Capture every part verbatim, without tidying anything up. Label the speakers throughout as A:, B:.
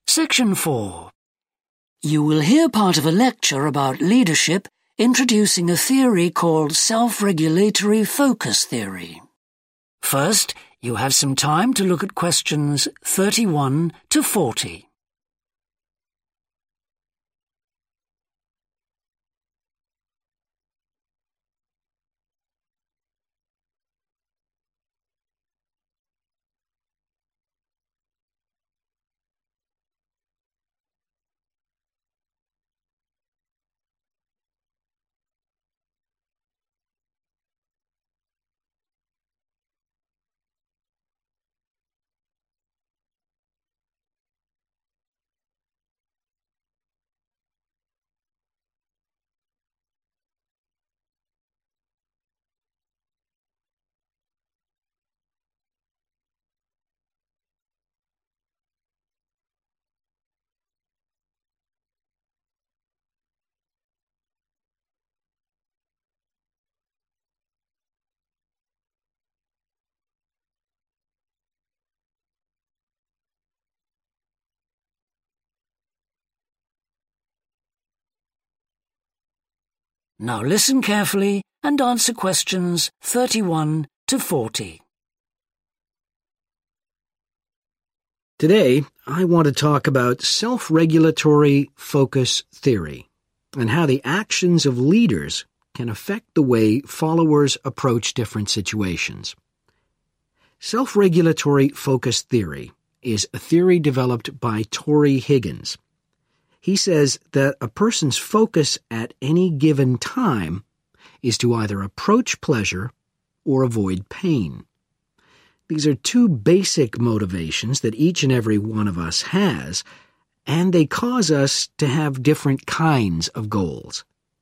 A: Section four. You will hear part of a lecture about leadership introducing a theory called self-regulatory focus theory. First, you have some time to look at questions thirty-one to forty. Now listen carefully and answer questions thirty-one to forty.
B: Today, I want to talk about self-regulatory focus theory and how the actions of leaders can affect the way followers approach different situations. Self-regulatory focus theory is a theory developed by Torrey Higgins. He says that a person's focus at any given time is to either approach pleasure or avoid pain. These are two basic motivations that each and every one of us has, and they cause us to have different kinds of goals.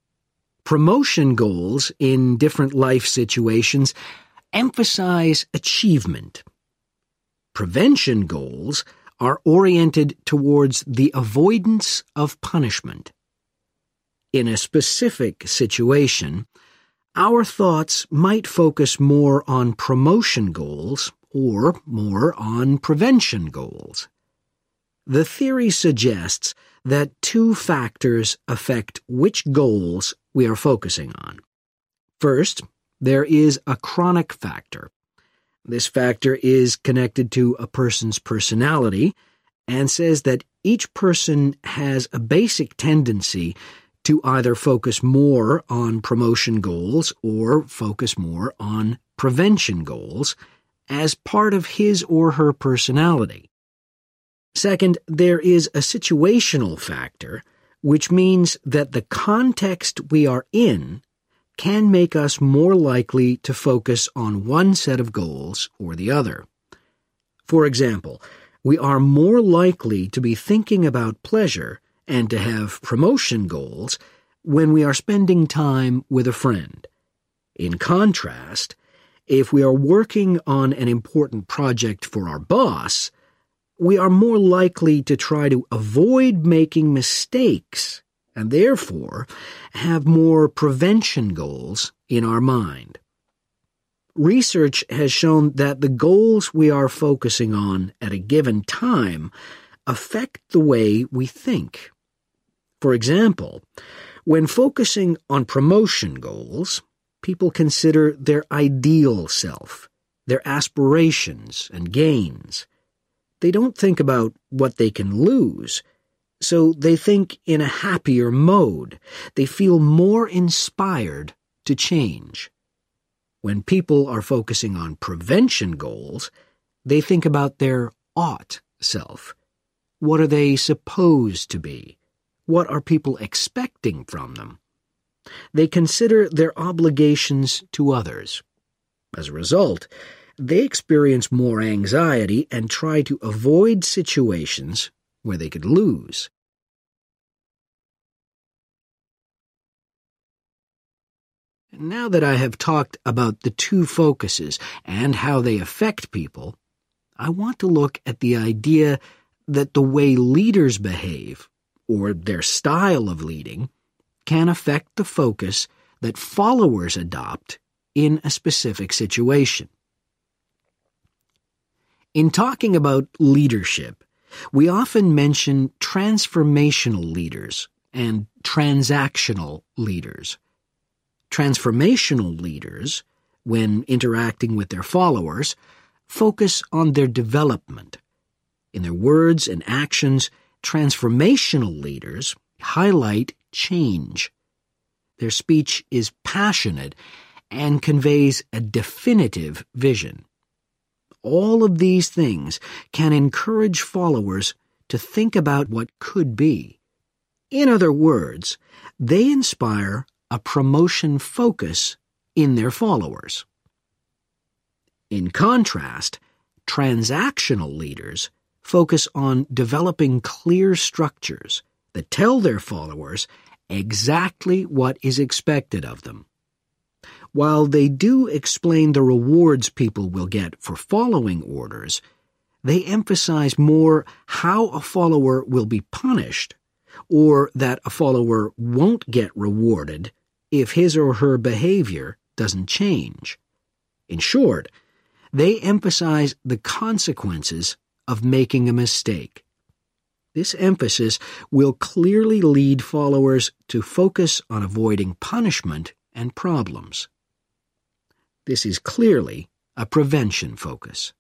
B: Promotion goals in different life situations emphasize achievement. Prevention goals are oriented towards the avoidance of punishment. In a specific situation, our thoughts might focus more on promotion goals or more on prevention goals. The theory suggests that two factors affect which goals we are focusing on. First, there is a chronic factor. This factor is connected to a person's personality and says that each person has a basic tendency to either focus more on promotion goals or focus more on prevention goals as part of his or her personality. Second, there is a situational factor, which means that the context we are in can make us more likely to focus on one set of goals or the other. For example, we are more likely to be thinking about pleasure and to have promotion goals when we are spending time with a friend. In contrast, if we are working on an important project for our boss, we are more likely to try to avoid making mistakes and therefore have more prevention goals in our mind. Research has shown that the goals we are focusing on at a given time affect the way we think. For example, when focusing on promotion goals, people consider their ideal self, their aspirations and gains. They don't think about what they can lose, so they think in a happier mode. They feel more inspired to change. When people are focusing on prevention goals, they think about their ought self. What are they supposed to be? What are people expecting from them? They consider their obligations to others. As a result, they experience more anxiety and try to avoid situations where they could lose. Now that I have talked about the two focuses and how they affect people, I want to look at the idea that the way leaders behave, or their style of leading, can affect the focus that followers adopt in a specific situation. In talking about leadership, We often mention transformational leaders and transactional leaders. Transformational leaders, when interacting with their followers, focus on their development. In their words and actions, transformational leaders highlight change. Their speech is passionate and conveys a definitive vision. All of these things can encourage followers to think about what could be. In other words, they inspire a promotion focus in their followers. In contrast, transactional leaders focus on developing clear structures that tell their followers exactly what is expected of them. While they do explain the rewards people will get for following orders, they emphasize more how a follower will be punished, or that a follower won't get rewarded if his or her behavior doesn't change. In short, they emphasize the consequences of making a mistake. This emphasis will clearly lead followers to focus on avoiding punishment and problems. This is clearly a prevention focus.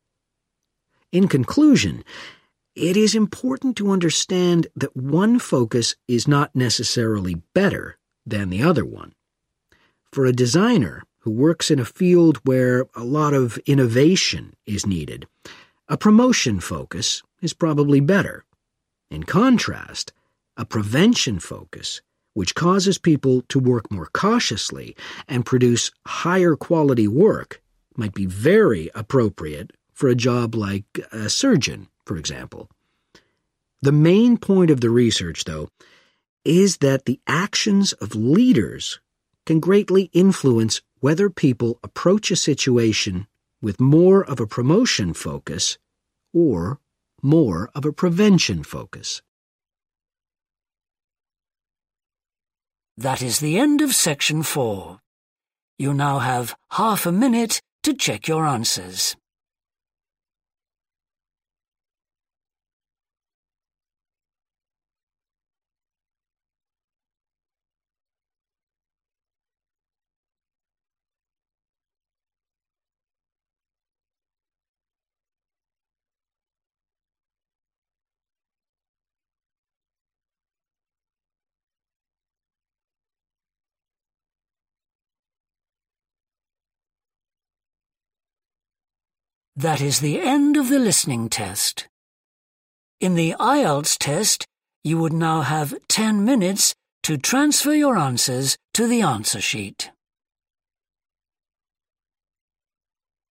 B: In conclusion, it is important to understand that one focus is not necessarily better than the other one. For a designer who works in a field where a lot of innovation is needed, a promotion focus is probably better. In contrast, a prevention focus, which causes people to work more cautiously and produce higher quality work, might be very appropriate for a job like a surgeon, for example. The main point of the research, though, is that the actions of leaders can greatly influence whether people approach a situation with more of a promotion focus or more of a prevention focus.
A: That is the end of section four. You now have half a minute to check your answers. That is the end of the listening test. In the I E L T S test, you would now have ten minutes to transfer your answers to the answer sheet.